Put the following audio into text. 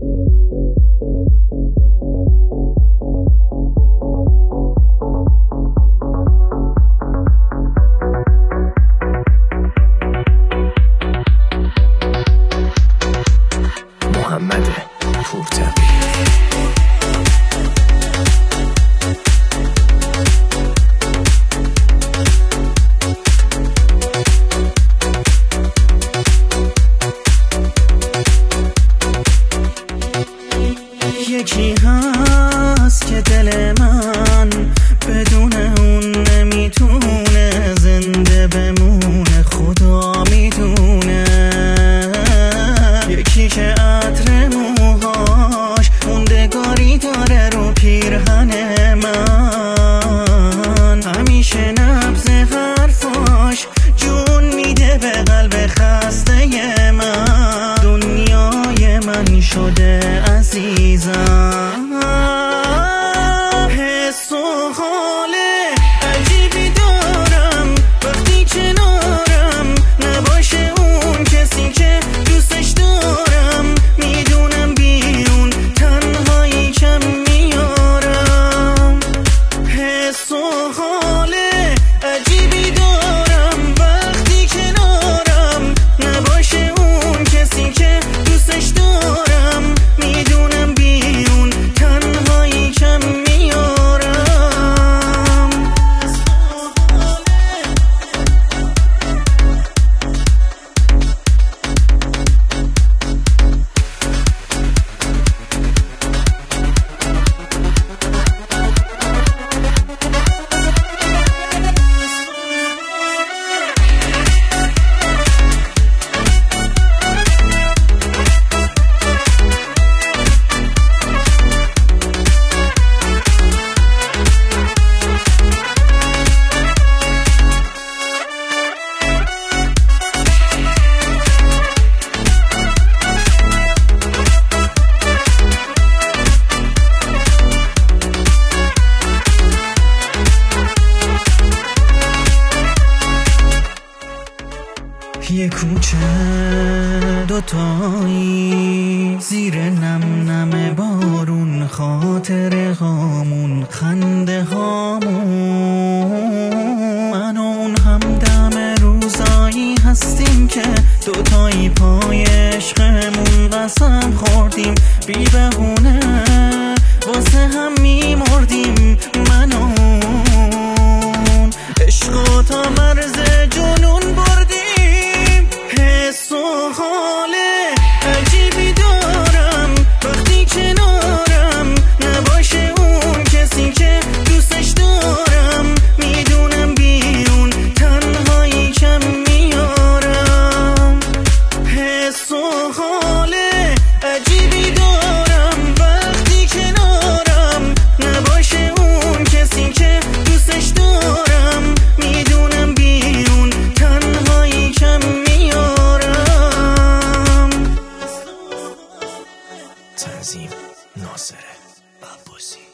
محمد پورتقی یکی هست که دل من بدون اون نمیتونه زنده بمونه، خدا میدونه. یکی که عطر موهاش موندگاری داره رو پیرهن من، همیشه نبض حرفاش جون میده به قلب خسته من. دنیای من شده عزیزم، حس و حال عجیبی دارم وقتی کنارم نباشه اون کسی که دوستش دارم. میدونم بیرون تنهایی کم میارم، حس و حال عجیبی دارم وقتی کنارم نباشه اون کسی که دوستش دارم. میدونم بیرون تنهایی کم میارم. یه کوچه دوتایی زیر نم نم بارون، خاطر هامون خنده هامون. من و اون همدم روزایی هستیم که دوتایی پای عشقمون قسم خوردیم، بی بهونه واسه هم میمردیم. من و اون عشقو تا مرز جنون بردیم. حس و حال عجیبی دارم وقتی کنارم نباشه اون کسی که دوستش دارم. میدونم بیرون تنهایی کم میارم، حس و حال عجیبی دارم وقتی کنارم نباشه اون کسی که دوستش دارم. میدونم بیرون تنهایی کم تنظیم ناصر عباسی.